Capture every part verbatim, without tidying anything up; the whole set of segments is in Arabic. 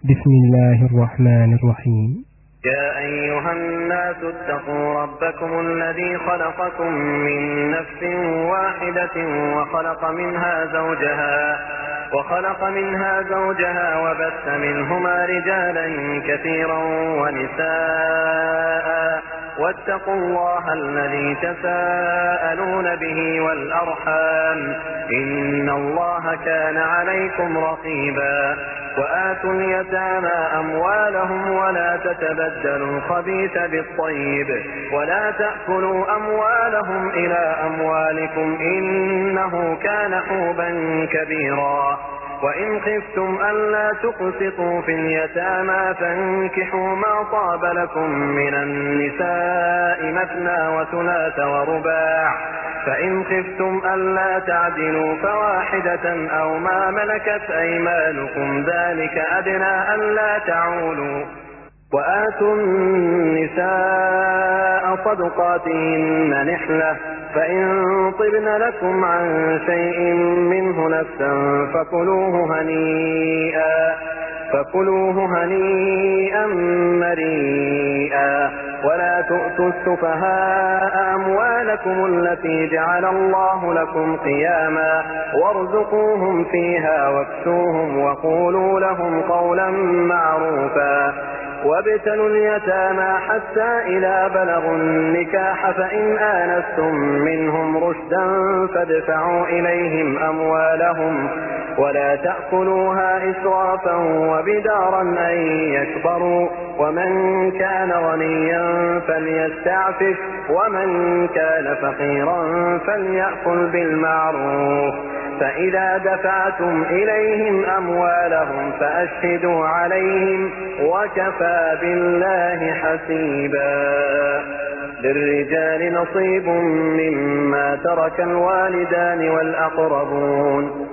بسم الله الرحمن الرحيم. يا أيها الناس اتقوا ربكم الذي خلقكم من نفس واحدة وخلق منها زوجها وخلق منها زوجها وبث منهما رجالا كثيرا ونساء واتقوا الله الذي تساءلون به والأرحام إن الله كان عليكم رقيبا. وآتوا اليتامى أموالهم ولا تتبدلوا الخبيث بالطيب ولا تأكلوا أموالهم إلى أموالكم إنه كان حوبا كبيرا. وإن خفتم ألا تقسطوا في اليتامى فانكحوا ما طاب لكم من النساء مثنى وثلاث ورباع، فإن خفتم ألا تعدلوا فواحدة أو ما ملكت أيمانكم ذلك أدنى ألا تعولوا. وآتوا النساء صدقاتهن نحلة، فإن طبن لكم عن شيء منه نفسا فكلوه هنيئا فكلوه هنيئا مريئا. ولا تؤتوا السفهاء أموالكم التي جعل الله لكم قياما وارزقوهم فيها واكسوهم وقولوا لهم قولا معروفا. وابتلوا اليتامى حتى إذا بلغوا النكاح فإن آنستم منهم رشدا فادفعوا إليهم أموالهم ولا تأكلوها إسرافا وبدارا أن يكبروا. ومن كان غنيا فليستعفف ومن كان فقيرا فليأكل بالمعروف. فإذا دفعتم إليهم أموالهم فأشهدوا عليهم وكفى بالله حسيبا. للرجال نصيب مما ترك الوالدان والأقربون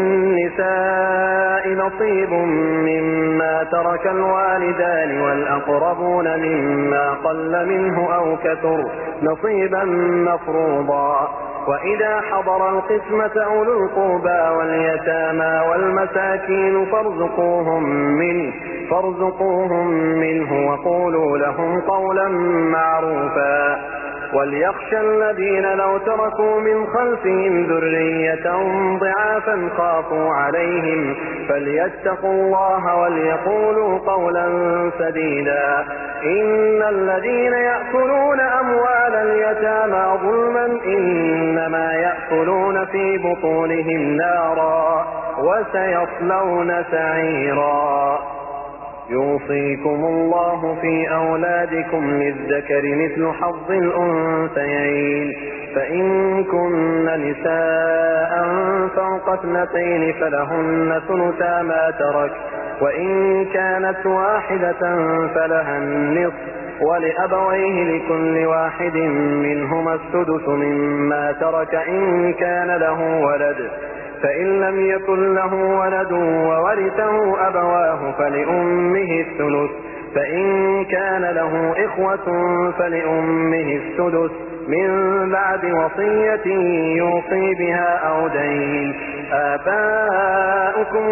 وللنساء نصيب مما ترك الوالدان والأقربون مما قل منه أو كثر نصيبا مفروضا. وإذا حضر القسمة أولو القربى واليتامى والمساكين فارزقوهم منه فارزقوهم منه وقولوا لهم قولا معروفا. وليخشى الذين لو تركوا من خلفهم ذرية ضعافا خافوا عليهم فليتقوا الله وليقولوا قولا سديدا. إن الذين يأكلون أموال اليتامى ظلما إنما يأكلون في بطونهم نارا وسيصلون سعيرا. يوصيكم الله في أولادكم للذكر مثل حظ الأنثيين، فإن كن نساء فوق اثنتين فلهن ثلثا ما ترك، وإن كانت واحدة فلها النصف، ولأبويه لكل واحد منهما السدس مما ترك إن كان له ولد، فإن لم يكن له ولد وورثه أبواه فلأمه الثلث، فإن كان له إخوة فلأمه السدس من بعد وصية يوصي بها أو دين. آباؤكم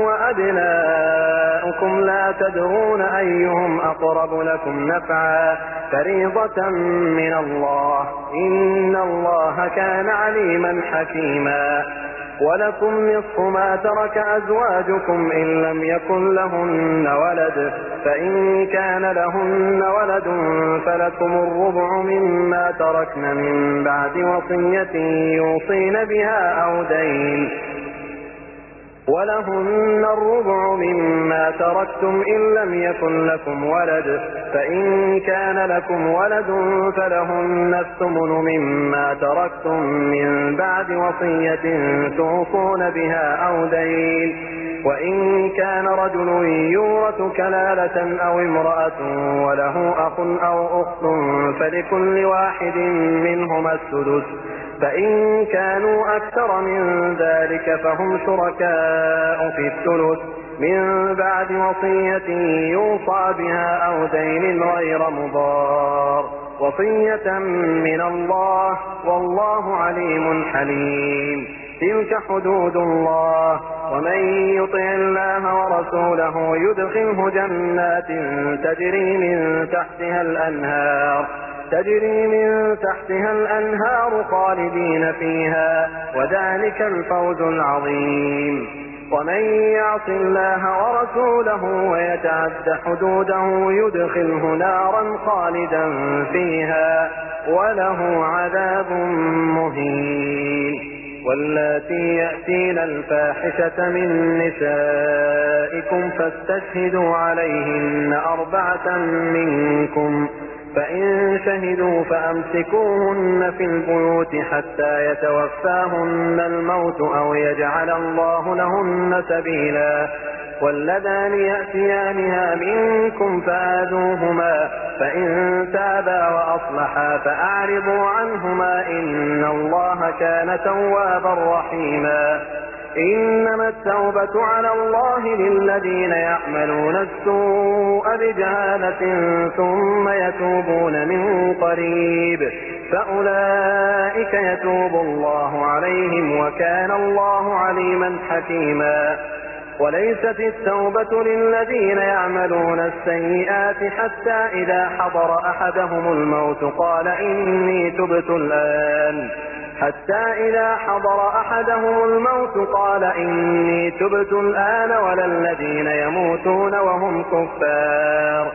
وأبناؤكم لا تدرون أيهم أقرب لكم نفعا فريضة من الله إن الله كان عليما حكيما. ولكم نصف ما ترك أزواجكم إن لم يكن لهن ولد، فإن كان لهن ولد فلكم الربع مما تركن من بعد وصية يوصين بها أو دين. ولهن الربع مما تركتم إن لم يكن لكم ولد، فإن كان لكم ولد فلهن الثمن مما تركتم من بعد وصية توصون بها أو دين. وإن كان رجل يورث كلالة أو امرأة وله أخ أو أخت فلكل واحد منهما السدس، فإن كانوا أكثر من ذلك فهم شركاء في الثلث من بعد وصية يوصى بها أو دين غير مضار، وصية من الله والله عليم حليم. تلك حدود الله، ومن يطع الله ورسوله يدخله جنات تجري من تحتها الأنهار تجري من تحتها الأنهار خالدين فيها، وذلك الفوز العظيم. ومن يعص الله ورسوله ويتعد حدوده يدخله نارا خالدا فيها وله عذاب مهين. واللاتي يأتين الفاحشة من نسائكم فاستشهدوا عليهن أربعة منكم، فإن شهدوا فأمسكوهن في البيوت حتى يتوفاهن الموت أو يجعل الله لهن سبيلا. واللذان يأتيانها منكم فآذوهما، فإن تابا وأصلحا فأعرضوا عنهما، إن الله كان توابا رحيما. إنما التوبة على الله للذين يعملون السوء بجهالة ثم يتوبون من قريب، فأولئك يتوب الله عليهم، وكان الله عليما حكيما. وليست التوبة للذين يعملون السيئات حتى إذا حضر أحدهم الموت قال إني تبت الآن حتى إذا حضر أحدهم الموت قال إني تبت الآن ولا الذين يموتون وهم كفار،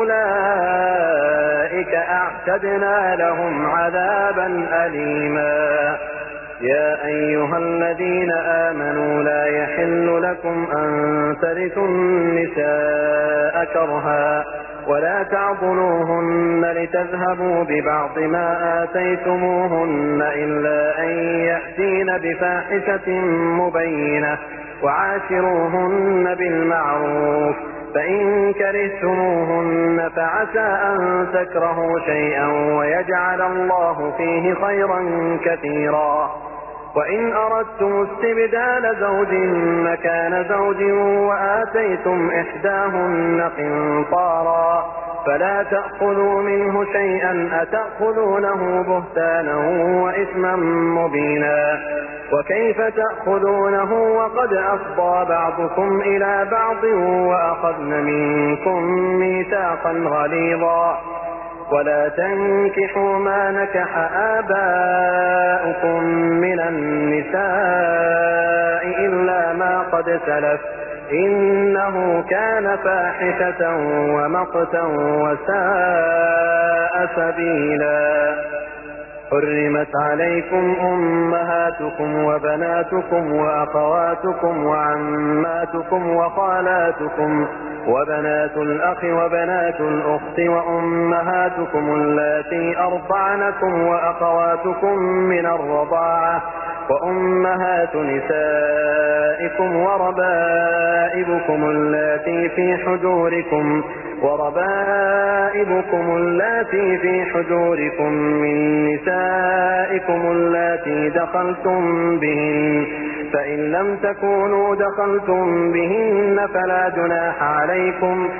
أولئك أعتدنا لهم عذابا أليما. يا أيها الذين آمنوا لا يحل لكم أن ترثوا النساء كرها ولا تعضلوهن لتذهبوا ببعض ما آتيتموهن إلا أن يأتين بفاحشة مبينة، وعاشروهن بالمعروف، فإن كرهتموهن فعسى أن تكرهوا شيئا ويجعل الله فيه خيرا كثيرا. وإن أردتم استبدال زوج مكان زوج وآتيتم إحداهن قنطارا فلا تأخذوا منه شيئا، أتأخذونه بهتانا وإثما مبينا. وكيف تأخذونه وقد أفضى بعضكم إلى بعض وأخذن منكم ميثاقا غليظا. ولا تنكحوا ما نكح آباؤكم من النساء إلا ما قد سلف، إنه كان فاحشة ومقتا وساء سبيلا. حرمت عليكم أمهاتكم وبناتكم وأخواتكم وعماتكم وخالاتكم وبنات الأخ وبنات الأخت وأمهاتكم اللاتي أرضعنكم وأخواتكم من الرضاعة وأمهات نسائكم وربائبكم اللاتي في حجوركم وربائبكم اللاتي في حجوركم من نسائكم اللاتي دخلتم بهن، فإن لم تكونوا دخلتم بهن فلا جناح عليكم،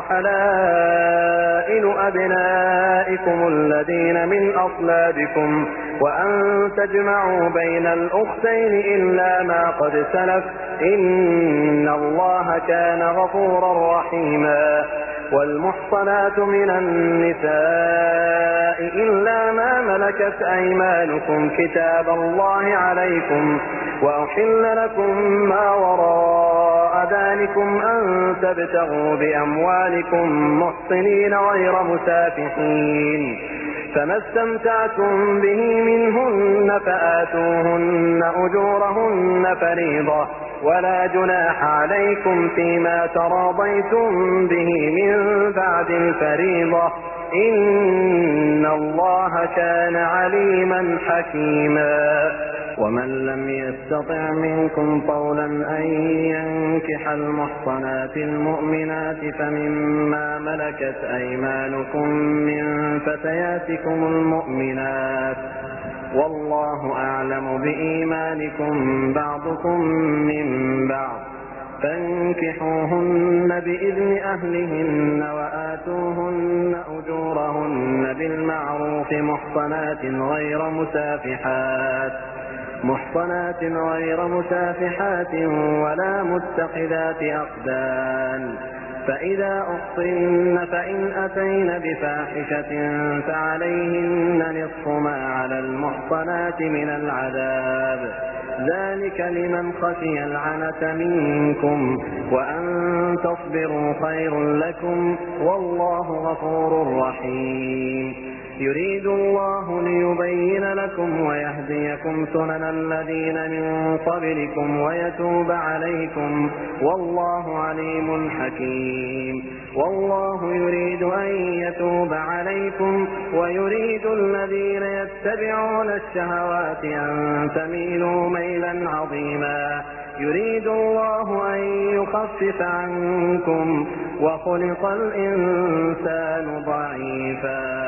وحلائل أبنائكم الذين من أصلابكم، وأن تجمعوا بين الأختين إلا ما قد سلف، إن الله كان غفورا رحيما. والمحصنات من النساء إلا ما ملكت أيمانكم كتاب الله عليكم، وأحل لكم ما وراء ذلكم أن تبتغوا بأموالكم محصنين غير مسافحين، فما استمتعتم به منهن فآتوهن أجورهن فريضة، ولا جناح عليكم فيما تراضيتم به من بعد الفريضة، إن الله كان عليما حكيما. ومن لم يستطع منكم طولا أن ينكح المحصنات المؤمنات فمما ملكت أيمانكم من فتياتكم المؤمنات، والله أعلم بإيمانكم بعضكم من بعض، فانكحوهن بإذن أهلهن وآتوهن أجورهن بالمعروف محصنات غير مسافحات محصنات غير مسافحات ولا متخذات أخدان. فإذا أحصن فإن أتين بفاحشة فعليهن نصف ما على المحصنات من العذاب، ذلك لمن خشي العنة منكم، وأن تصبروا خير لكم، والله غفور رحيم. يريد الله ليبين لكم ويهديكم سنن الذين من قبلكم ويتوب عليكم، والله عليم حكيم. والله يريد أن يتوب عليكم ويريد الذين يتبعون الشهوات أن تميلوا ميلا عظيما. يريد الله أن يخفف عنكم وخلق الإنسان ضعيفا.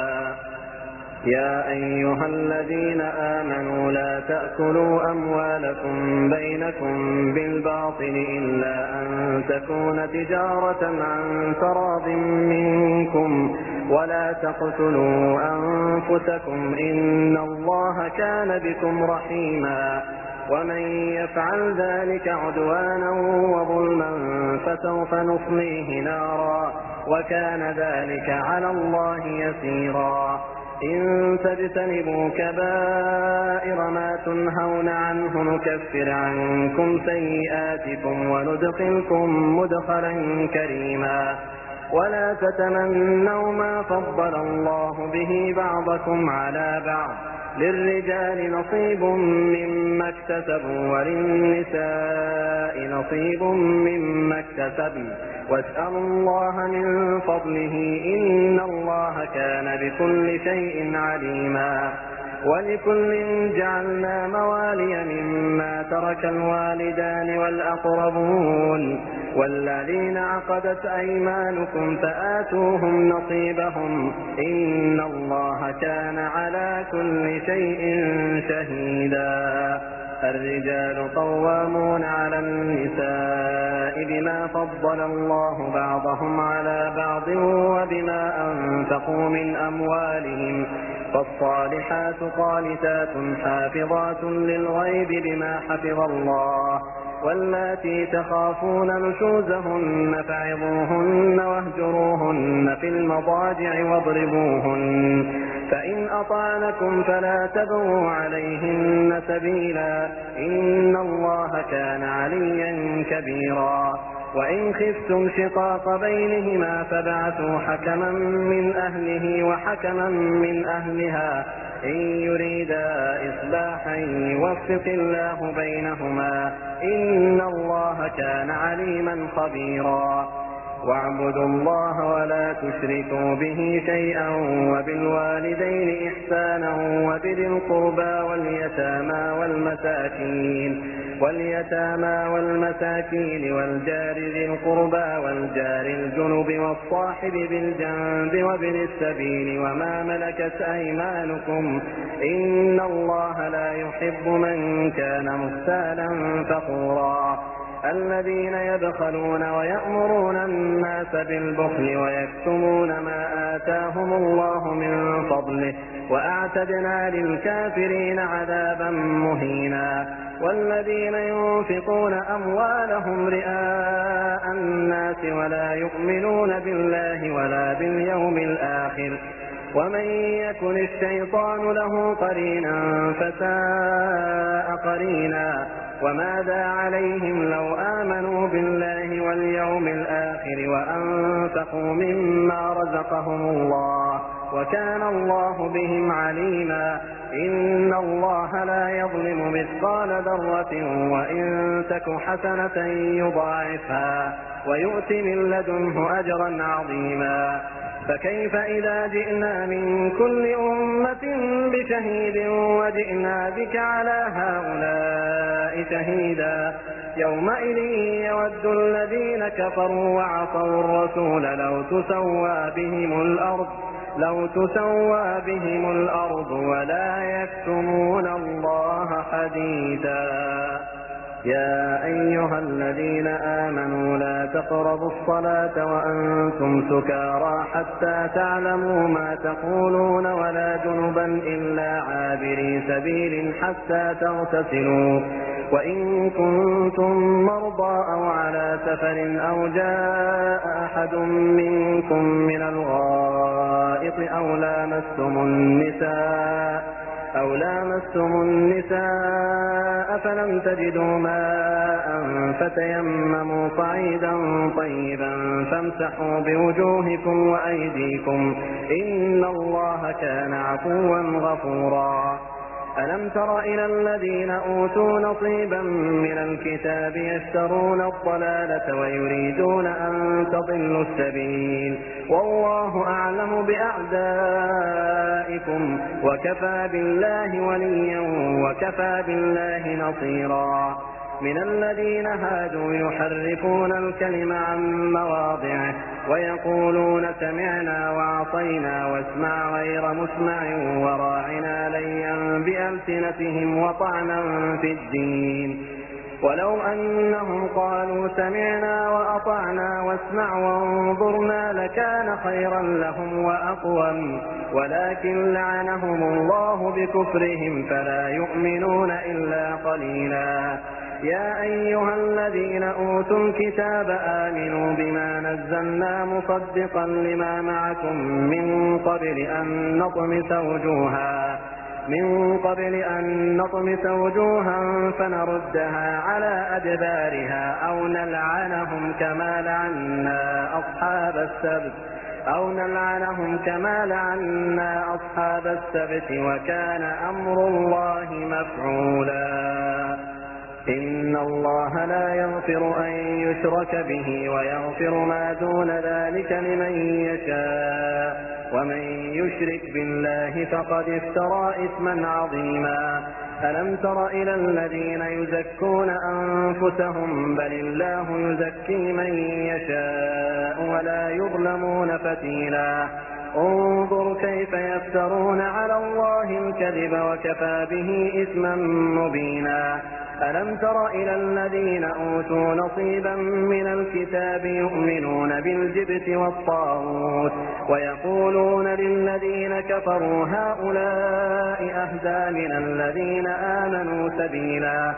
يا أيها الذين آمنوا لا تأكلوا أموالكم بينكم بالباطل إلا أن تكون تجارة عن تراض منكم، ولا تقتلوا أنفسكم إن الله كان بكم رحيما. ومن يفعل ذلك عدوانا وظلما فسوف نصليه نارا، وكان ذلك على الله يسيرا. إن تجتنبوا كبائر ما تنهون عنه نكفر عنكم سيئاتكم وندخلكم مدخلا كريما. ولا تتمنوا ما فضل الله به بعضكم على بعض، للرجال نصيب مما اكتسبوا وللنساء نصيب مما اكتسبن، واسألوا الله من فضله إن الله كان بكل شيء عليما. ولكل جعلنا موالي مما ترك الوالدان والأقربون والذين عقدت أيمانكم فآتوهم نصيبهم إن الله كان على كل شيء شهيدا. الرجال قوامون على النساء بما فضل الله بعضهم على بعض وبما أنفقوا من أموالهم، فالصالحات قانتات حافظات للغيب بما حفظ الله. واللاتي تخافون نشوزهن فعظوهن واهجروهن في المضاجع واضربوهن، فإن أطعنكم فلا تبغوا عليهن سبيلا إن الله كان عليا كبيرا. وإن خفتم شقاق بينهما فابعثوا حكما من أهله وحكما من أهلها إن يريدا إصلاحا يوفق الله بينهما إن الله كان عليما خبيرا. واعبدوا الله ولا تشركوا به شيئا وبالوالدين إحسانا وبذي القربى واليتامى والمساكين واليتامى والمساكين والجار ذي القربى والجار الجنب والصاحب بالجنب وابن السبيل وما ملكت أيمانكم إن الله لا يحب من كان مختالا فخورا. الذين يبخلون ويأمرون الناس بالبخل ويكتمون ما آتاهم الله من فضله وأعتدنا للكافرين عذابا مهينا. والذين ينفقون أموالهم رئاء الناس ولا يؤمنون بالله ولا باليوم الآخر ومن يكن الشيطان له قرينا فساء قرينا. وماذا عليهم لو آمنوا بالله واليوم الآخر وأنفقوا مما رزقهم الله وكان الله بهم عليما. إن الله لا يظلم مثقال ذرة وإن تك حسنة يضاعفها ويؤت من لدنه أجرا عظيما. فكيف إذا جئنا من كل أمة بشهيد وجئنا بك على هؤلاء شهيدا يومئذ يود الذين كفروا وعصوا الرسول لو تسوى بهم الأرض لو تسوى بهم الأرض ولا يكتمون الله حديدا. يا أيها الذين آمنوا لا تقربوا الصلاة وأنتم سكارى حتى تعلموا ما تقولون ولا جنبا إلا عابري سبيل حتى تغتسلوا وإن كنتم مرضى أو على سفر أو جاء أحد منكم من الغائط أو لامستم النساء أو لامستم النساء فلم تجدوا ماء فتيمموا صعيدا طيبا فامسحوا بوجوهكم وأيديكم إن الله كان عفوا غفورا ألم تر إلى الذين أوتوا نصيبا من الكتاب يشترون الضلالة ويريدون أن تضلوا السبيل والله أعلم بأعدائكم وكفى بالله وليا وكفى بالله نصيرا من الذين هادوا يحرفون الكلم عن مواضعه ويقولون سمعنا وعصينا واسمع غير مسمع وراعنا ليا بألسنتهم وطعنا في الدين ولو أنهم قالوا سمعنا وأطعنا واسمع وانظرنا لكان خيرا لهم وأقوم ولكن لعنهم الله بكفرهم فلا يؤمنون إلا قليلا يا أيها الذين أوتوا الكتاب آمنوا بما نزلنا مصدقا لما معكم من قبل أن نطمس وجوها من قبل أن نطمس وجوها فنردها على أدبارها أو نلعنهم كما لعنا أصحاب السبت أو نلعنهم كما لعنا أصحاب السبت وكان أمر الله مفعولا إن الله لا يغفر أن يشرك به ويغفر ما دون ذلك لمن يشاء ومن يشرك بالله فقد افترى إثما عظيما ألم تر إلى الذين يزكون أنفسهم بل الله يزكي من يشاء ولا يظلمون فتيلا انظر كيف يفترون على الله الكذب وكفى به إثما مبينا ألم تر إلى الذين أوتوا نصيبا من الكتاب يؤمنون بالجبت والطاغوت ويقولون للذين كفروا هؤلاء أهدى من الذين آمنوا سبيلا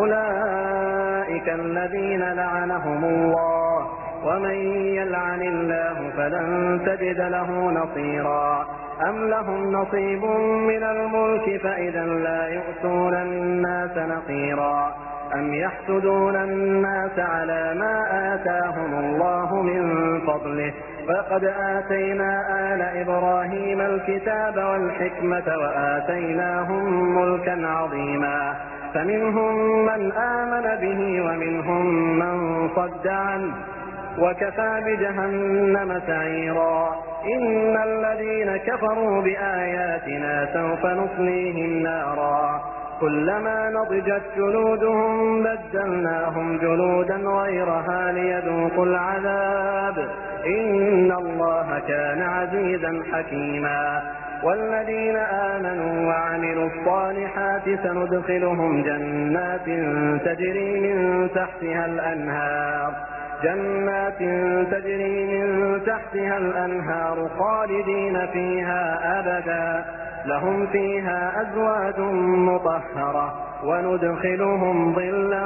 أولئك الذين لعنهم الله ومن يلعن الله فلن تجد له نصيرا أم لهم نصيب من الملك فإذا لا يؤتون الناس نقيرا أم يحسدون الناس على ما آتاهم الله من فضله فقد آتينا آل إبراهيم الكتاب والحكمة وآتيناهم ملكا عظيما فمنهم من آمن به ومنهم من صد عنه وكفى بجهنم سعيرا إن الذين كفروا بآياتنا سوف نصليهم نارا كلما نضجت جلودهم بدلناهم جلودا غيرها ليذوقوا العذاب إن الله كان عزيزا حكيما والذين آمنوا وعملوا الصالحات سندخلهم جنات تجري من تحتها الأنهار جنات تجري من تحتها الأنهار خالدين فيها أبدا لهم فيها أزواج مطهرة وندخلهم ظلا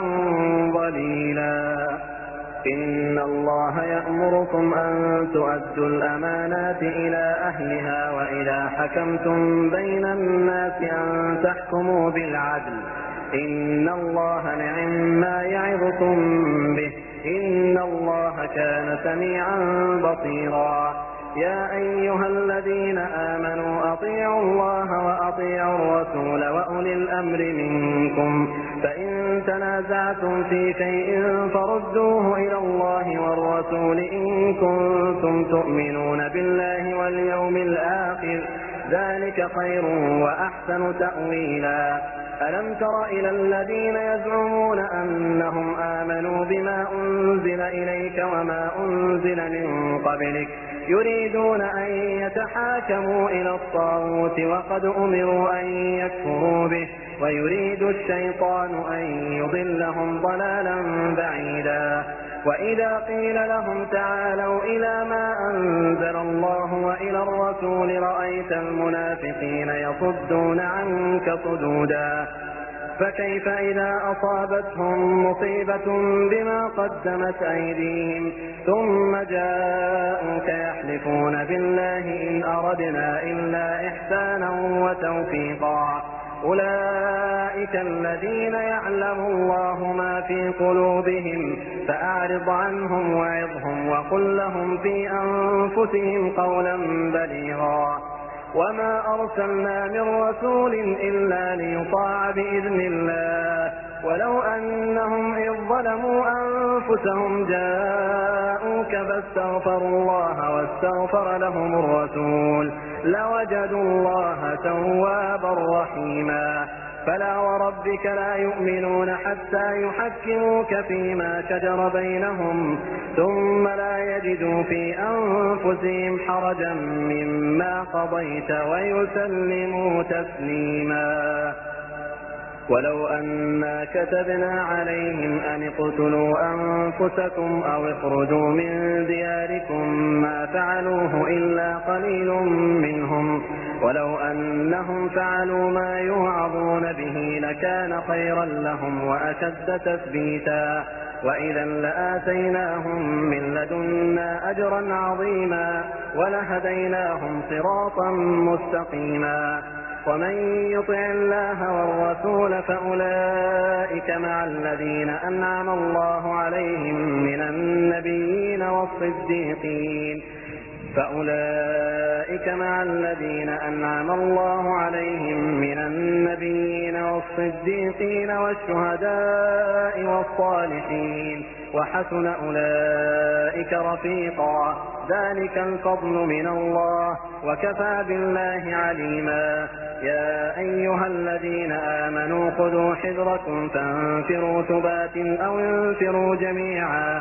ظليلا إن الله يأمركم أن تؤدوا الأمانات إلى أهلها وإذا حكمتم بين الناس أن تحكموا بالعدل إن الله نعم ما يعظكم به إن الله كان سميعا بصيرا يا أيها الذين آمنوا أطيعوا الله وأطيعوا الرسول وأولي الأمر منكم فإن تنازعتم في شيء فردوه إلى الله والرسول إن كنتم تؤمنون بالله واليوم الآخر ذلك خير وأحسن تأويلا ألم تر إلى الذين يزعمون أنهم آمنوا بما أنزل إليك وما أنزل من قبلك يريدون أن يتحاكموا إلى الطاغوت وقد أمروا أن يكفروا به ويريد الشيطان أن يضلهم ضلالا بعيدا وإذا قيل لهم تعالوا إلى ما أنزل الله وإلى الرسول رأيت المنافقين يصدون عنك صدودا فكيف إذا أصابتهم مصيبة بما قدمت أيديهم ثم جاءوك يحلفون بالله إن أردنا إلا إحسانا وتوفيقا أولئك الذين يعلم الله ما في قلوبهم فأعرض عنهم وعظهم وقل لهم في أنفسهم قولا بليغا وما أرسلنا من رسول إلا ليطاع بإذن الله ولو أنهم إذ ظلموا أنفسهم جاءوك فاستغفروا الله واستغفر لهم الرسول لوجدوا الله توابا رحيما فلا وربك لا يؤمنون حتى يحكموك فيما شجر بينهم ثم لا يجدوا في أنفسهم حرجا مما قضيت ويسلموا تسليما ولو أنا كتبنا عليهم أن اقتلوا أنفسكم أو اخرجوا من دياركم ما فعلوه إلا قليل منهم ولو أنهم فعلوا ما يوعظون به لكان خيرا لهم وأشد تثبيتا وإذا لآتيناهم من لدنا أجرا عظيما ولهديناهم صراطا مستقيما ومن يطع الله والرسول فأولئك مع الذين أنعم الله عليهم من النبيين والصديقين فأولئك مع الذين أنعم الله عليهم من النبيين والصديقين والشهداء والصالحين وحسن أولئك رفيقا ذلك الفضل من الله وكفى بالله عليما يا أيها الذين آمنوا خذوا حذركم فانفروا ثبات أو انفروا جميعا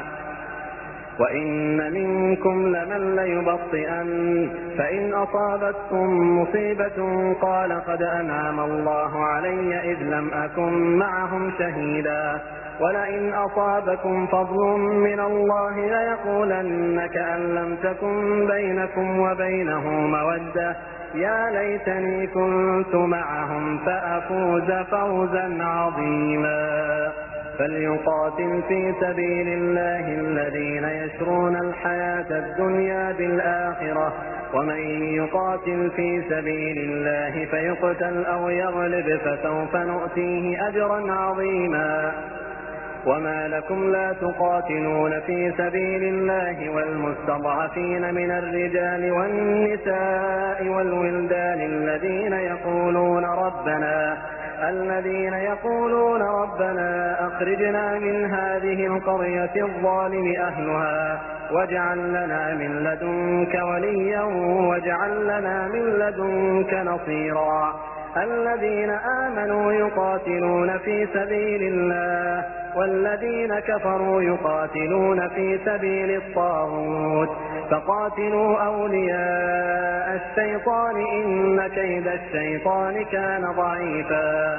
وإن منكم لمن ليبطئن فإن أصابتكم مصيبة قال قد أنعم الله علي إذ لم أكن معهم شهيدا ولئن أصابكم فضل من الله ليقولن كأن لم تكن بينكم وبينه مودة يا ليتني كنت معهم فأفوز فوزا عظيما فليقاتل في سبيل الله الذين يشرون الحياة الدنيا بالآخرة ومن يقاتل في سبيل الله فيقتل أو يغلب فسوف نؤتيه أجرا عظيما وما لكم لا تقاتلون في سبيل الله والمستضعفين من الرجال والنساء والولدان الذين يقولون ربنا الذين يقولون ربنا أخرجنا من هذه القرية الظالم أهلها واجعل لنا من لدنك وليا واجعل لنا من لدنك نصيرا الذين آمنوا يقاتلون في سبيل الله والذين كفروا يقاتلون في سبيل الطاغوت فقاتلوا أولياء الشيطان إن كيد الشيطان كان ضعيفا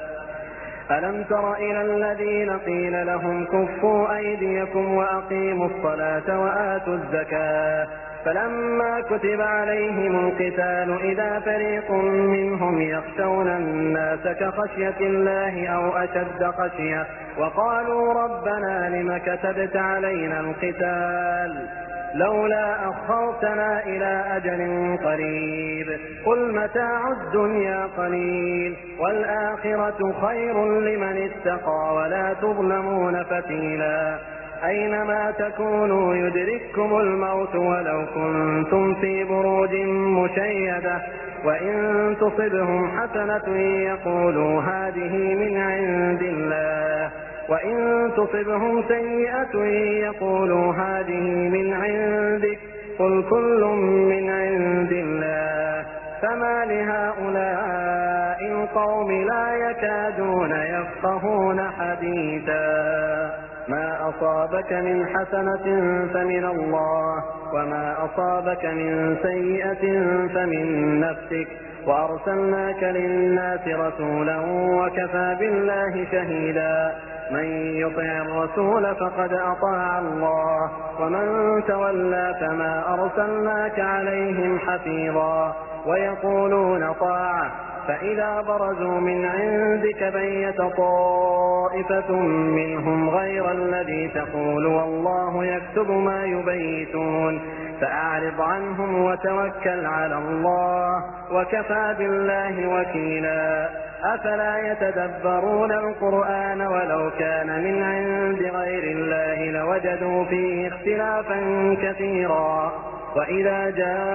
ألم تر إلى الذين قيل لهم كفوا أيديكم وأقيموا الصلاة وآتوا الزكاة فلما كتب عليهم القتال إذا فريق منهم يخشون الناس كخشية الله أو أشد خشية وقالوا ربنا لم كتبت علينا القتال لولا أخرتنا إلى أجل قريب قل متاع الدنيا قليل والآخرة خير لمن اتقى ولا تظلمون فتيلا أينما تكونوا يدرككم الموت ولو كنتم في بروج مشيدة وإن تصبهم حسنة يقولوا هذه من عند الله وإن تصبهم سيئة يقولوا هذه من عندك قل كل من عند الله فما لهؤلاء القوم لا يكادون يفقهون حديثا. ما أصابك من حسنة فمن الله، وما أصابك من سيئة فمن نفسك، وأرسلناك للناس رسولا وكفى بالله شهيدا. من يطع الرسول فقد أطاع الله، ومن تولى فما أرسلناك عليهم حفيظا. ويقولون طاعة فإذا برزوا من عندك بيت طائفة منهم غير الذي تقول والله يكتب ما يبيتون، فأعرض عنهم وتوكل على الله وكفى بالله وكيلا. أفلا يتدبرون القرآن ولو كان من عند غير الله لوجدوا فيه اختلافا كثيرا. وإذا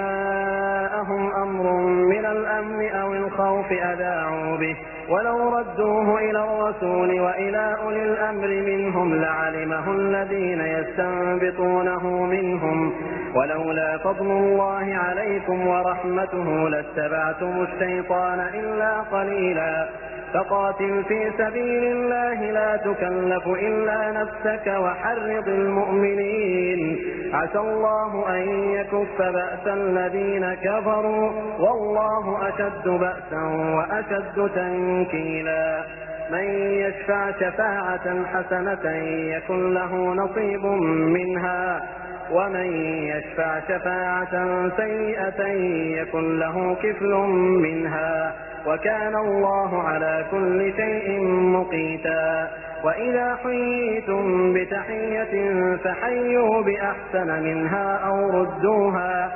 جاءهم أمر من الأمن أو الخوف أذاعوا به، ولو ردوه إلى الرسول وإلى أولي الأمر منهم لعلمه الذين يستنبطونه منهم، ولولا فضل الله عليكم ورحمته لاتبعتم الشيطان إلا قليلا. فقاتل في سبيل الله لا تكلف إلا نفسك وحرض المؤمنين، عسى الله أن يكف بأس الذين كفروا والله أشد بأسا وأشد تنكيلا. من يشفع شفاعة حسنة يكن له نصيب منها، ومن يشفع شفاعة سيئة يكن له كفل منها، وكان الله على كل شيء مقيتا. وإذا حييتم بتحية فحيوا بأحسن منها أو ردوها،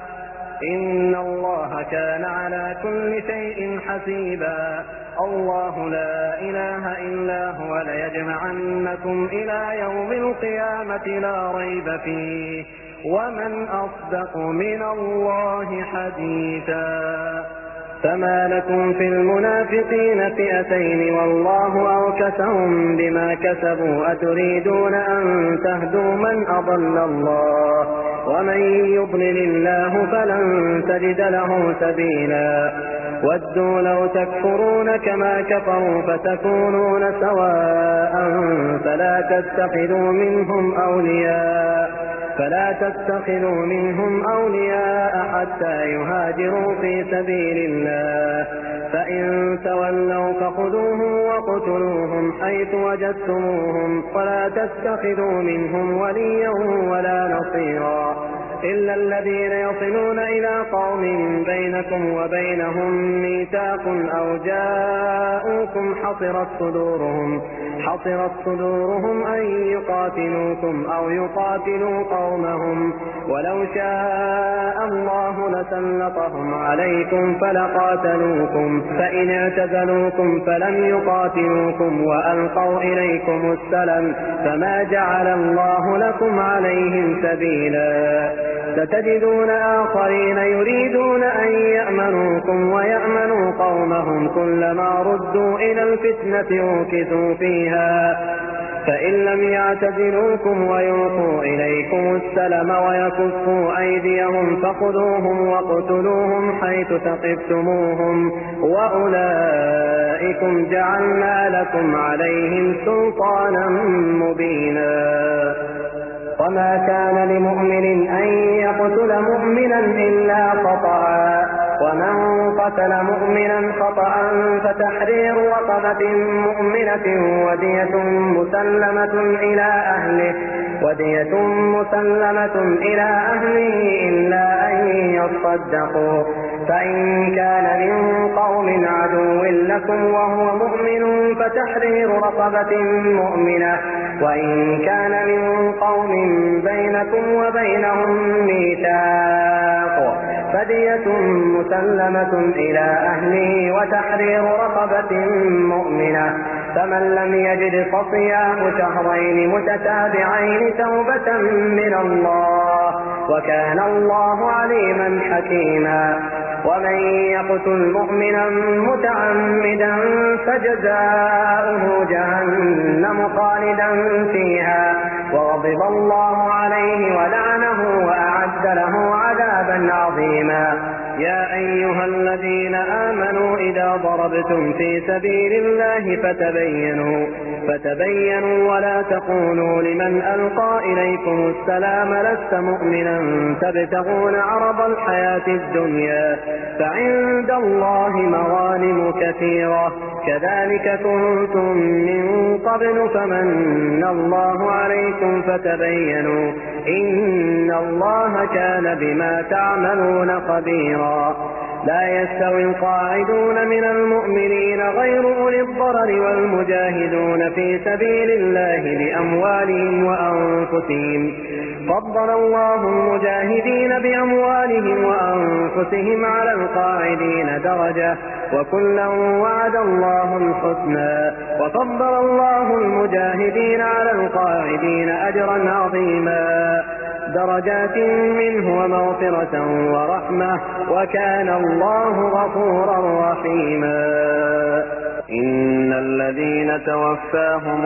إن الله كان على كل شيء حسيبا. الله لا إله إلا هو ليجمعنكم إلى يوم القيامة لا ريب فيه، ومن أصدق من الله حديثا. فما لكم في المنافقين فئتين والله أركسهم بما كسبوا، أتريدون أن تهدوا من أضل الله، ومن يضلل الله فلن تجد له سبيلا. ودوا لو تكفرون كما كفروا فتكونون سواء فلا تتخذوا منهم أولياء فلا تتخذوا منهم أولياء حتى يهاجروا في سبيل الله، فإن تولوا فخذوهم وقتلوهم حيث وجدتموهم، ولا تتخذوا منهم وليا ولا نصيرا إلا الذين يصلون إلى قوم بينكم وبينهم ميثاق أو جاءوكم حصرت صدورهم حصرت صدورهم أن يقاتلوكم أو يقاتلوا قومهم، ولو شاء الله لسلطهم عليكم فلقاتلوكم، فإن اعتزلوكم فلم يقاتلوكم وألقوا إليكم السلم فما جعل الله لكم عليهم سبيلا. ستجدون آخرين يريدون أن يأمنوكم ويأمنوا قومهم، كلما ردوا إلى الفتنة أوكسوا فيها، فإن لم يعتزلوكم ويلقوا إليكم السلم ويكفوا أيديهم فخذوهم وقتلوهم حيث ثقفتموهم، وأولئكم جعلنا لكم عليهم سلطانا مبينا. وما كان لمؤمن أن يقتل مؤمنا إلا خطأ، ومن قتل مؤمنا خطأ فتحرير رقبة مؤمنة ودية مسلمة إلى أهله ودية مسلمة إلى أهله إلا أن يصدقوا، فإن كان من قوم عدو لكم وهو مؤمن فتحرير رقبة مؤمنة، وإن كان من قوم بينكم وبينهم ميثاق فدية مسلمة إلى أهله وتحرير رقبة مؤمنة، فمن لم يجد فصيام شهرين متتابعين توبة من الله، وكان الله عليما حكيما. ومن يقتل مؤمنا متعمدا فجزاؤه جهنم خالدا فيها وغضب الله عليه ولعنه وأعد وأعد له عذابا عظيما. يا أيها الذين آمنوا إذا ضربتم في سبيل الله فتبينوا فتبينوا ولا تقولوا لمن ألقى إليكم السلام لست مؤمنا تبتغون عرض الحياة الدنيا فعند الله مغانم كثيرة كذلك كنتم من قبل فمن الله عليكم فتبينوا إن الله كان بما تعملون خبيرا. لا يستوي القاعدون من المؤمنين غير أولي الضرر والمجاهدون في سبيل الله بأموالهم وأنفسهم فضل الله المجاهدين بأموالهم وأنفسهم على القاعدين درجة وكلا وعد الله الحسنى وفضل الله المجاهدين على القاعدين أجرا عظيما درجات منه ومغفرة ورحمة وكان الله غفورا رحيما. إن الذين توفاهم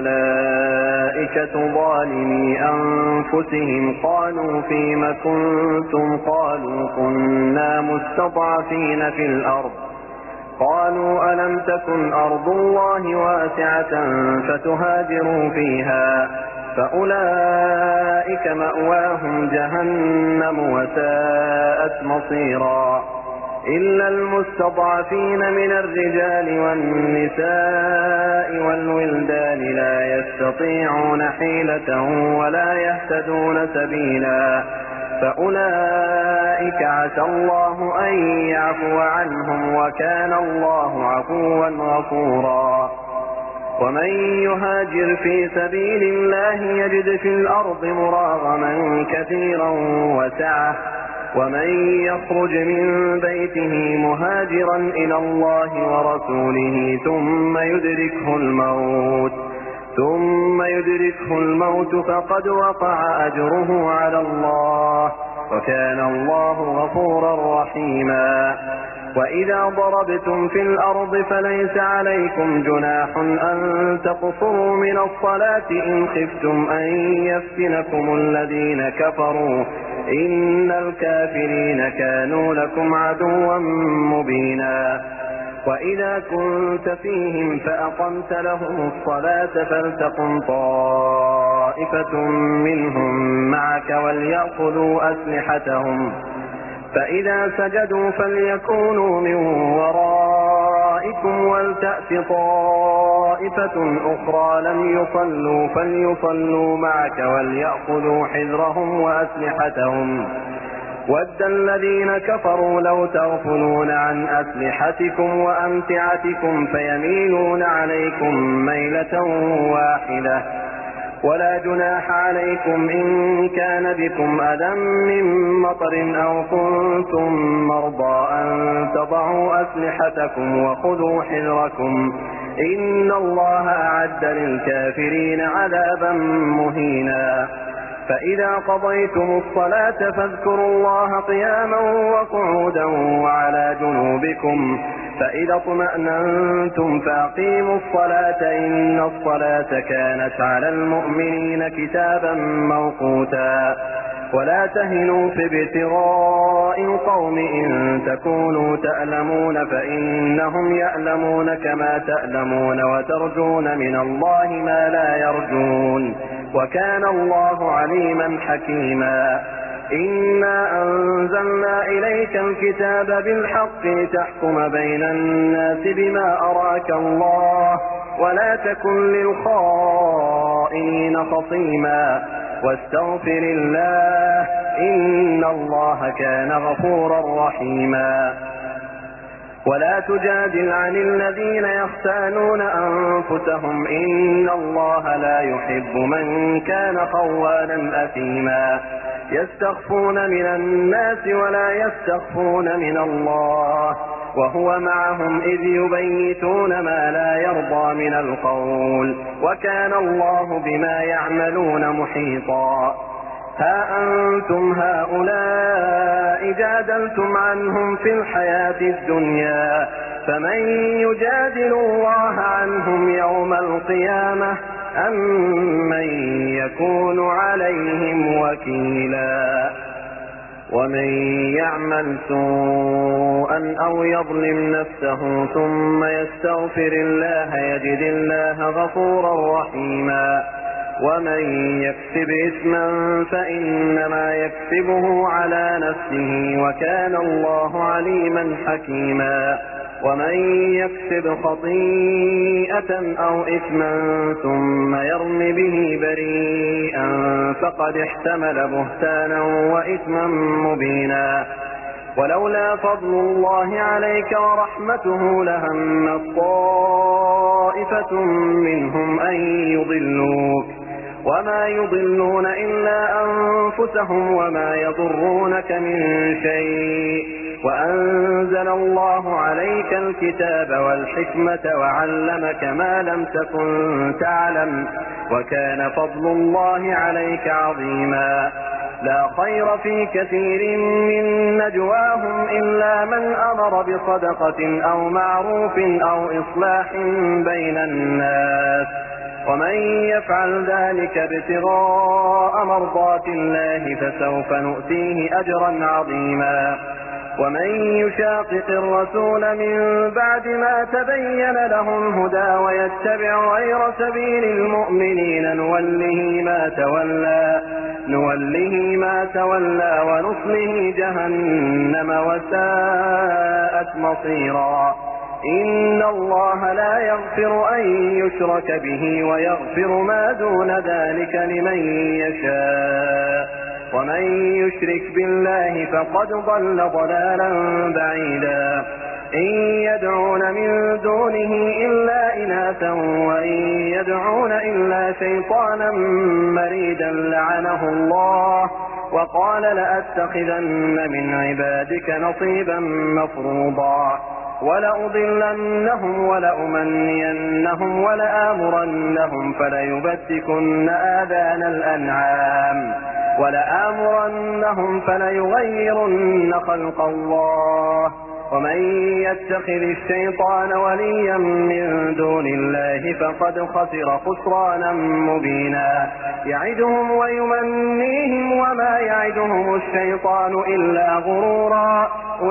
الملائكة ظالمي أنفسهم قالوا فيم كنتم قالوا كنا مستضعفين في الأرض قالوا ألم تكن أرض الله واسعة فتهاجروا فيها فأولئك مأواهم جهنم وساءت مصيرا. إلا المستضعفين من الرجال والنساء والولدان لا يستطيعون حيلة ولا يهتدون سبيلا فأولئك عسى الله أن يعفو عنهم وكان الله عفوا غفورا. ومن يهاجر في سبيل الله يجد في الأرض مراغما كثيرا وسعة ومن يخرج من بيته مهاجرا إلى الله ورسوله ثم يدركه الموت ثم يدركه الموت فقد وقع أجره على الله وكان الله غفورا رحيما. وإذا ضربتم في الأرض فليس عليكم جناح أن تقصروا من الصلاة إن خفتم أن يفتنكم الذين كفروا إن الكافرين كانوا لكم عدوا مبينا. وإذا كنت فيهم فأقمت لهم الصلاة فلتقم طائفة منهم معك وليأخذوا أسلحتهم فإذا سجدوا فليكونوا من ورائكم ولتأت طائفة أخرى لم يصلوا فليصلوا معك وليأخذوا حذرهم وأسلحتهم ود الذين كفروا لو تغفلون عن أسلحتكم وأمتعتكم فيميلون عليكم ميلة واحدة ولا جناح عليكم إن كان بكم أذى من مطر أو كنتم مرضى أن تضعوا أسلحتكم وخذوا حذركم إن الله أعد للكافرين عذابا مهينا. فإذا قضيتم الصلاة فاذكروا الله قياما وقعودا وعلى جنوبكم فإذا اطمأننتم فأقيموا الصلاة إن الصلاة كانت على المؤمنين كتابا موقوتا. ولا تهنوا في ابتغاء القوم إن تكونوا تألمون فإنهم يألمون كما تألمون وترجون من الله ما لا يرجون وكان الله عليما حكيما. إنا أنزلنا إليك الكتاب بالحق لتحكم بين الناس بما أراك الله ولا تكن للخائنين خصيما واستغفر الله إن الله كان غفورا رحيما. ولا تجادل عن الذين يختانون أنفسهم إن الله لا يحب من كان خوانا أثيما. يستخفون من الناس ولا يستخفون من الله وهو معهم إذ يبيتون ما لا يرضى من القول وكان الله بما يعملون محيطا. ها أنتم هؤلاء جادلتم عنهم في الحياة الدنيا فمن يجادل الله عنهم يوم القيامة أم من يكون عليهم وكيلا. ومن يعمل سوءا أو يظلم نفسه ثم يستغفر الله يجد الله غفورا رحيما ومن يكسب إثما فإنما يكسبه على نفسه وكان الله عليما حكيما ومن يكسب خطيئة أو إثما ثم يرم به بريئا فقد احتمل بهتانا وإثما مبينا ولولا فضل الله عليك ورحمته لهم طائفة منهم أن يضلوك وما يضلون إلا أنفسهم وما يضرونك من شيء وأنزل الله عليك الكتاب والحكمة وعلمك ما لم تكن تعلم وكان فضل الله عليك عظيما لا خير في كثير من نجواهم إلا من أمر بصدقة أو معروف أو إصلاح بين الناس ومن يفعل ذلك ابتغاء مرضات الله فسوف نؤتيه أجرا عظيما ومن يشاقق الرسول من بعد ما تبين له الهدى ويتبع غير سبيل المؤمنين نوله ما تولى نوله ما تولى ونصله جهنم وساءت مصيرا إن الله لا يغفر أن يشرك به ويغفر ما دون ذلك لمن يشاء ومن يشرك بالله فقد ضل ضلالا بعيدا إن يدعون من دونه إلا إناثا وإن يدعون إلا شيطانا مريدا لعنه الله وقال لأتخذن من عبادك نصيبا مفروضا ولأضلنهم ولأمنينهم ولآمرنهم فليبتكن آذان الأنعام ولآمرنهم فليغيرن خلق الله ومن يتخذ الشيطان وليا من دون الله فقد خسر خسرانا مبينا يعدهم ويمنيهم وما يعدهم الشيطان إلا غرورا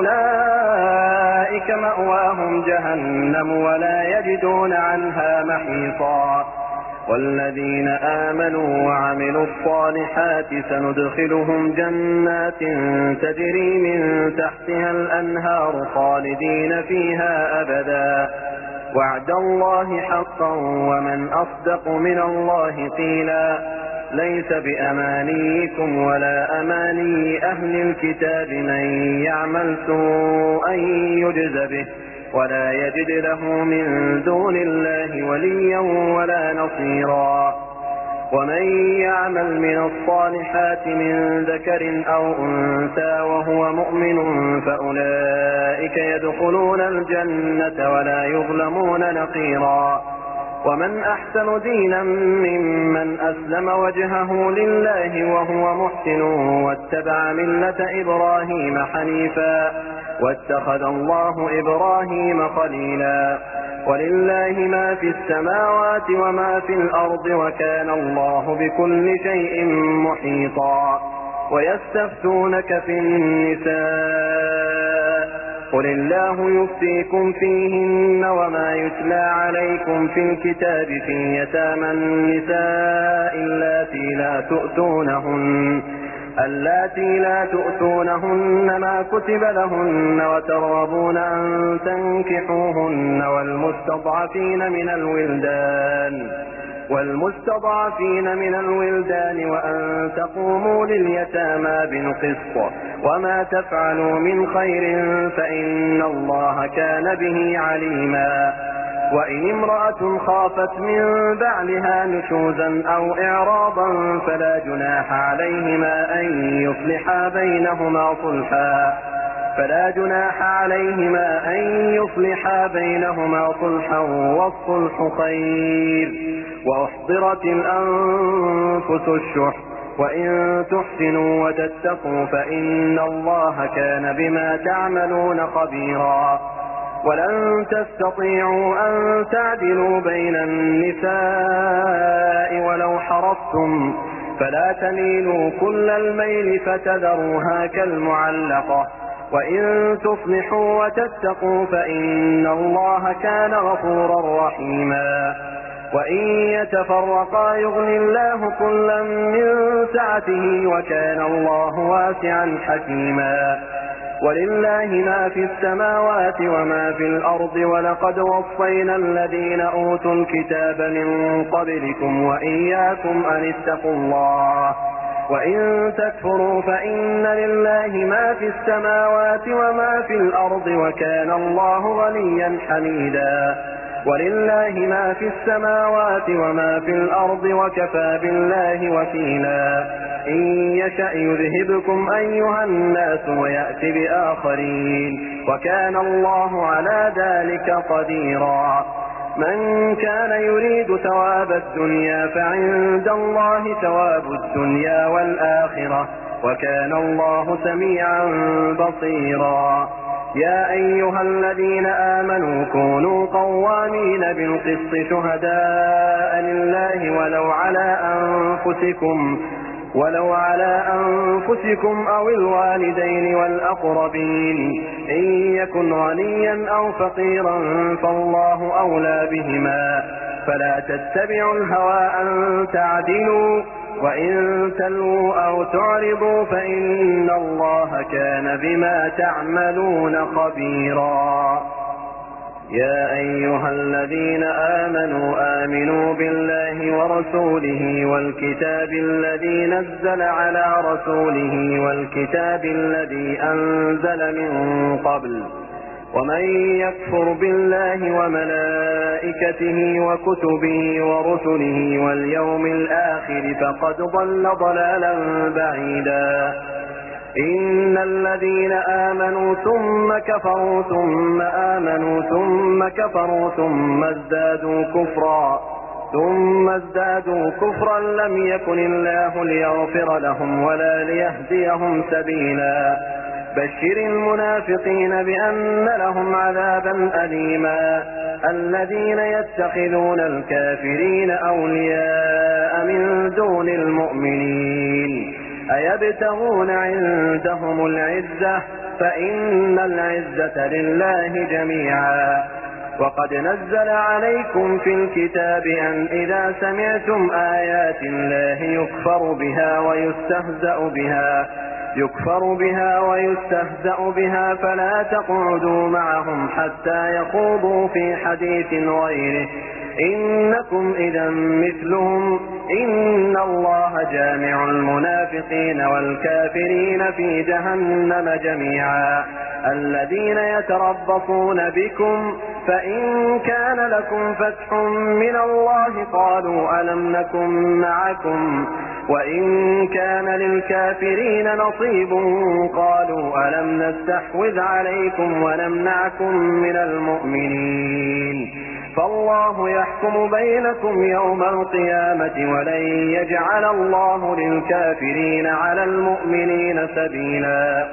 أولئك مأواهم جهنم ولا يجدون عنها محيصا والذين آمنوا وعملوا الصالحات سندخلهم جنات تجري من تحتها الأنهار خالدين فيها أبدا وعد الله حقا ومن أصدق من الله قيلا ليس بأمانيكم ولا أماني أهل الكتاب من يعمل سوءا يجز به ولا يجد له من دون الله وليا ولا نصيرا ومن يعمل من الصالحات من ذكر أو أنثى وهو مؤمن فأولئك يدخلون الجنة ولا يظلمون نقيرا ومن أحسن دينا ممن أسلم وجهه لله وهو محسن واتبع ملة إبراهيم حنيفا واتخذ الله إبراهيم خليلا ولله ما في السماوات وما في الأرض وكان الله بكل شيء محيطا ويستفتونك في النساء قل الله يفتيكم فيهن وما يتلى عليكم في الكتاب في يتامى النساء اللاتي لا تؤتونهن اللاتي لا تؤتونهن ما كتب لهن وترغبون أن تنكحوهن والمستضعفين من الولدان والمستضعفين من الولدان وأن تقوموا لليتامى بالقسط وما تفعلوا من خير فإن الله كان به عليما وإن امرأة خافت من بعلها نشوزا أو إعراضا فلا جناح عليهما أن يصلحا بينهما صلحا فلا جناح عليهما أن يصلحا بينهما صلحا والصلح خير وأحضرت الأنفس الشح وإن تحسنوا وتتقوا فإن الله كان بما تعملون خبيرا ولن تستطيعوا أن تعدلوا بين النساء ولو حرصتم فلا تميلوا كل الميل فتذروها كالمعلقة وإن تصلحوا وتتقوا فإن الله كان غفورا رحيما وإن يتفرقا يغني الله كلا من سعته وكان الله واسعا حكيما ولله ما في السماوات وما في الأرض ولقد وصينا الذين أوتوا الكتاب من قبلكم وإياكم أن اتقوا الله وإن تكفروا فإن لله ما في السماوات وما في الأرض وكان الله غنيا حميدا ولله ما في السماوات وما في الأرض وكفى بالله وكيلا إن يشأ يذهبكم أيها الناس ويأتي بآخرين وكان الله على ذلك قديرا من كان يريد ثواب الدنيا فعند الله ثواب الدنيا والآخرة وكان الله سميعا بصيرا يا أيها الذين آمنوا كونوا قوامين بالقسط شهداء لله ولو على أنفسكم ولو على أنفسكم أو الوالدين والأقربين إن يكن غنيا أو فقيرا فالله أولى بهما فلا تتبعوا الهوى أن تعدلوا وإن تلووا أو تعرضوا فإن الله كان بما تعملون خبيرا يا أيها الذين آمنوا آمنوا بالله ورسوله والكتاب الذي نزل على رسوله والكتاب الذي أنزل من قبل ومن يكفر بالله وملائكته وكتبه ورسله واليوم الآخر فقد ضل ضلالا بعيدا إن الذين آمنوا ثم كفروا ثم آمنوا ثم كفروا ثم ازدادوا كفرا ثم ازدادوا كفرا لم يكن الله ليغفر لهم ولا ليهديهم سبيلا بشر المنافقين بأن لهم عذابا أليما الذين يتخذون الكافرين أولياء من دون المؤمنين أيبتغون عندهم العزة فإن العزة لله جميعا وقد نزل عليكم في الكتاب أن إذا سمعتم آيات الله يكفر بها ويستهزأ بها يكفر بها ويستهزأ بها فلا تقعدوا معهم حتى يخوضوا في حديث غيره إنكم إذا مثلهم إن الله جامع المنافقين والكافرين في جهنم جميعا الذين يتربصون بكم فإن كان لكم فتح من الله قالوا ألم نكن معكم وإن كان للكافرين نصيب قالوا ألم نستحوذ عليكم ونمنعكم من المؤمنين فالله يحكم بينكم يوم القيامة ولن يجعل الله للكافرين على المؤمنين سبيلا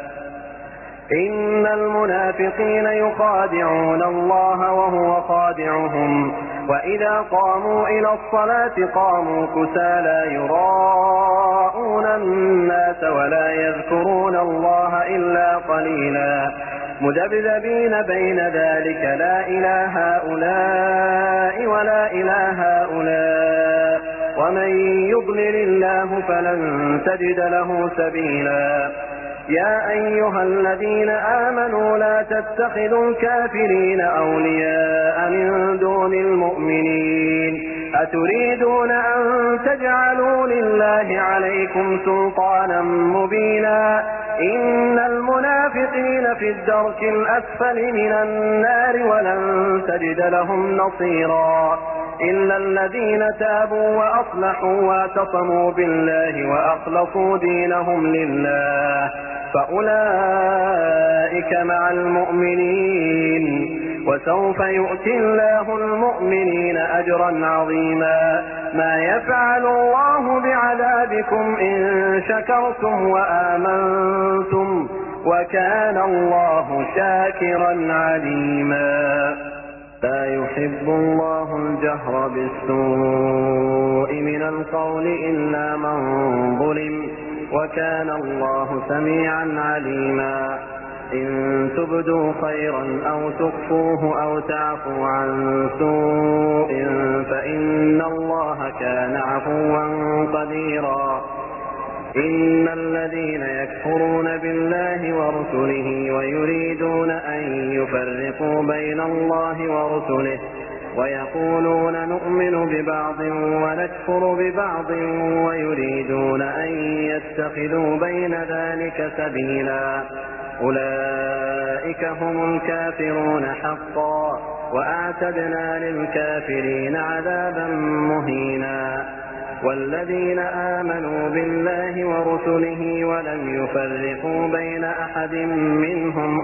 إن المنافقين يخادعون الله وهو خادعهم وإذا قاموا إلى الصلاة قاموا كسالى يراءون الناس ولا يذكرون الله إلا قليلا مذبذبين بين ذلك لا إله هؤلاء ولا إله هؤلاء ومن يضلل الله فلن تجد له سبيلا يا أيها الذين آمنوا لا تتخذوا الكافرين أولياء من دون المؤمنين أتريدون أن تجعلوا لله عليكم سلطانا مبينا إن المنافقين في الدرك الأسفل من النار ولن تجد لهم نصيرا إلا الذين تابوا وأصلحوا واعتصموا بالله وأخلصوا دينهم لله فأولئك مع المؤمنين وسوف يؤتي الله المؤمنين أجرا عظيما ما يفعل الله بعذابكم إن شكرتم وآمنتم وكان الله شاكرا عليما لا يحب الله الجهر بالسوء من القول إلا من ظلم وكان الله سميعا عليما إن تبدوا خيرا أو تخفوه أو تعفوا عن سوء فإن الله كان عفوا قديرا إن الذين يكفرون بالله ورسله ويريدون أن يفرقوا بين الله ورسله ويقولون نؤمن ببعض ونكفر ببعض ويريدون أن يتخذوا بين ذلك سبيلا أولئك هم الكافرون حقا وأعتدنا للكافرين عذابا مهينا والذين آمنوا بالله ورسله ولم يفرقوا بين أحد منهم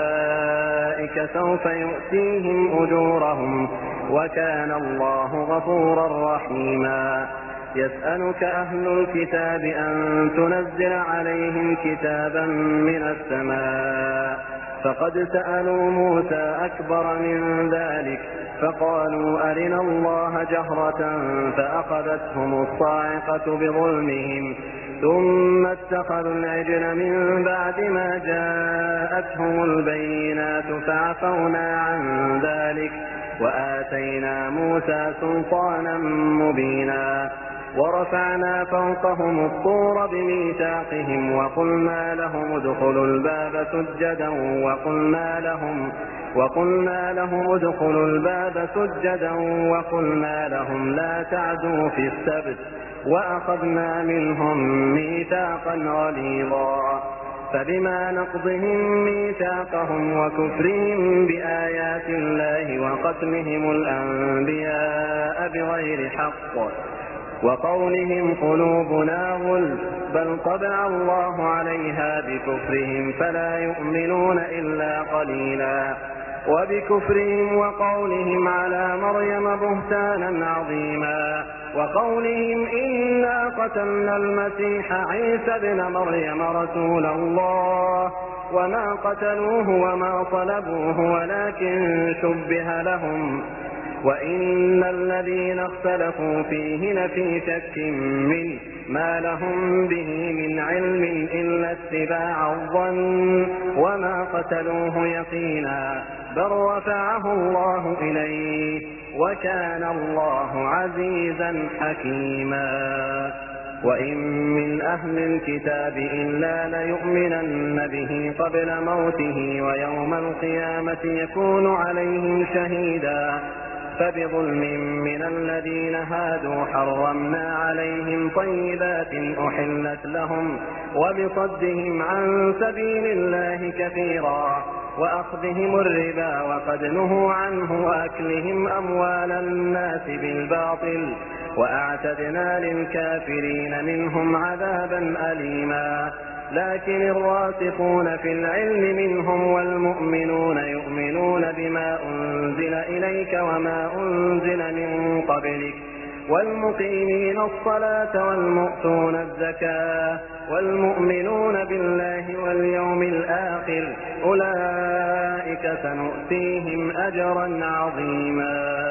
أولئك سوف يؤتيهم أجورهم وكان الله غفورا رحيما يسألك أهل الكتاب أن تنزل عليهم كتابا من السماء فقد سألوا موسى أكبر من ذلك فقالوا أرنا الله جهرة فأخذتهم الصاعقة بظلمهم ثم اتخذوا العجل من بعد ما جاءتهم البينات فعفونا عن ذلك وآتينا موسى سلطانا مبينا ورفعنا فوقهم الطور بميثاقهم وقلنا لهم ادخلوا الباب سجدا وقلنا لهم وقلنا لهم ادخلوا الباب سجدا وقلنا لهم لا تعدوا في السبت وأخذنا منهم ميثاقا غليظا فبما نقضهم ميثاقهم وكفرهم بآيات الله وقتلهم الأنبياء بغير حق وقولهم قلوبنا غلف بل طبع الله عليها بكفرهم فلا يؤمنون إلا قليلا وبكفرهم وقولهم على مريم بهتانا عظيما وقولهم إنا قتلنا المسيح عيسى ابن مريم رسول الله وما قتلوه وما صلبوه ولكن شبه لهم وإن الذين اختلفوا فيه لفي شك منه ما لهم به من علم إلا اتباع الظن وما قتلوه يقينا بل رفعه الله إليه وكان الله عزيزا حكيما وإن من أهل الكتاب إلا ليؤمنن به قبل موته ويوم القيامة يكون عليهم شهيدا فبظلم من الذين هادوا حرمنا عليهم طيبات أحلت لهم وبصدهم عن سبيل الله كثيرا وأخذهم الربا وقد نهوا عنه وأكلهم أموال الناس بالباطل وأعتدنا للكافرين منهم عذابا أليما لكن الراسخون في العلم منهم والمؤمنون يؤمنون بما أنزل إليك وما أنزل من قبلك والمقيمين الصلاة والمؤتون الزكاة والمؤمنون بالله واليوم الآخر أولئك سنؤتيهم أجرا عظيما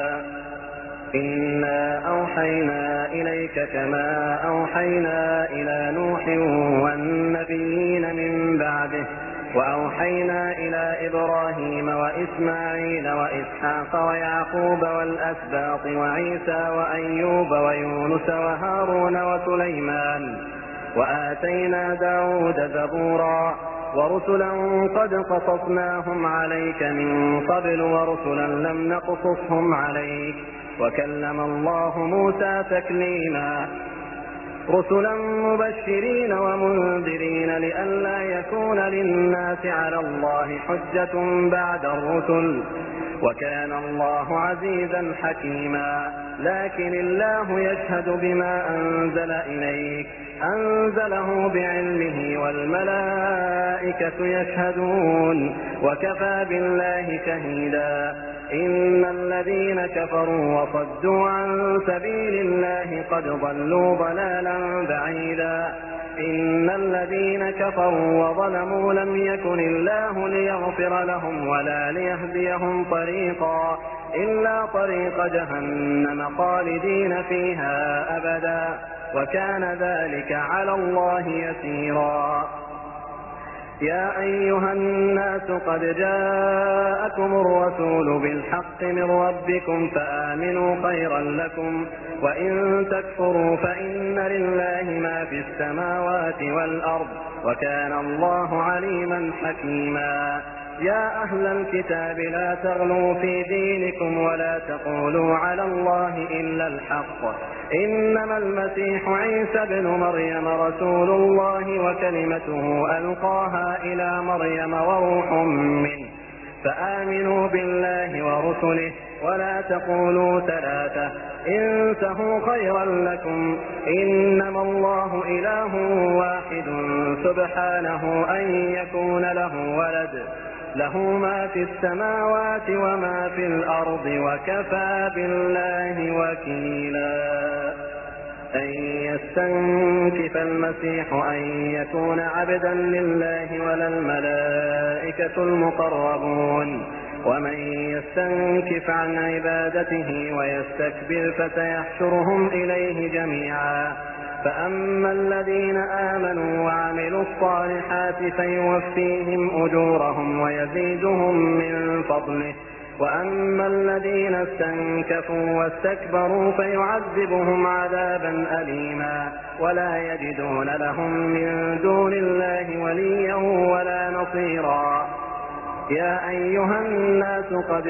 إنا أوحينا إليك كما أوحينا إلى نوح والنبيين من بعده وأوحينا إلى إبراهيم وإسماعيل وإسحاق ويعقوب والأسباط وعيسى وأيوب ويونس وهارون وسليمان وآتينا داود زبورا ورسلا قد قصصناهم عليك من قبل ورسلا لم نقصصهم عليك وكلم الله موسى تكليما رسلا مبشرين ومنذرين لئلا يكون للناس على الله حجة بعد الرسل وكان الله عزيزا حكيما لكن الله يشهد بما أنزل إليك أنزله بعلمه والملائكة يشهدون وكفى بالله شهيدا إن الذين كفروا وصدوا عن سبيل الله قد ضلوا ضلالا بعيدا إن الذين كفروا وظلموا لم يكن الله ليغفر لهم ولا ليهديهم طريقا إلا طريق جهنم خالدين فيها أبدا وكان ذلك على الله يسيرا. يا أيها الناس قد جاءكم الرسول بالحق من ربكم فآمنوا خيرا لكم وإن تكفروا فإن لله ما في السماوات والأرض وكان الله عليما حكيما. يا أهل الكتاب لا تغلوا في دينكم ولا تقولوا على الله إلا الحق إنما المسيح عيسى ابن مريم رسول الله وكلمته ألقاها إلى مريم وروح منه فآمنوا بالله ورسله ولا تقولوا ثلاثة انتهوا خيرا لكم إنما الله إله واحد سبحانه أن يكون له ولد له ما في السماوات وما في الأرض وكفى بالله وكيلا. أن يستنكف المسيح أن يكون عبدا لله ولا الملائكة المقربون ومن يستنكف عن عبادته ويستكبر فسيحشرهم إليه جميعا. فأما الذين آمنوا وعملوا الصالحات فيوفيهم أجورهم ويزيدهم من فضله وأما الذين استنكفوا واستكبروا فيعذبهم عذابا أليما ولا يجدون لهم من دون الله وليا ولا نصيرا. يا أيها الناس قد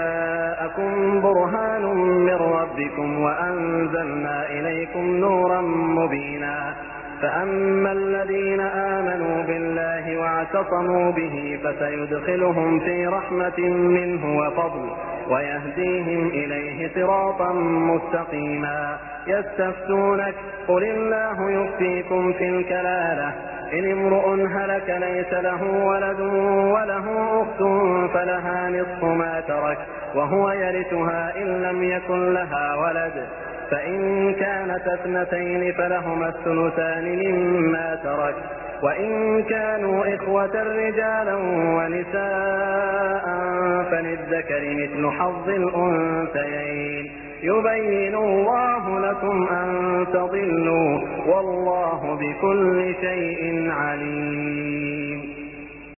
جاءكم برهان من ربكم وأنزلنا إليكم نورا مبينا. فأما الذين آمنوا بالله واعتصموا به فسيدخلهم في رحمة منه وفضل ويهديهم إليه صراطا مستقيما. يستفتونك قل الله يفتيكم في الكلالة إن امرؤ هلك ليس له ولد وله أخت فلها نصف ما ترك وهو يرثها إن لم يكن لها ولد فإن كانت اثنتين فلهما الثلثان مما ترك وإن كانوا إخوة رجالا ونساء فللذكر مثل حظ الأنثيين يبين الله لكم أن تضلوا والله بكل شيء عليم.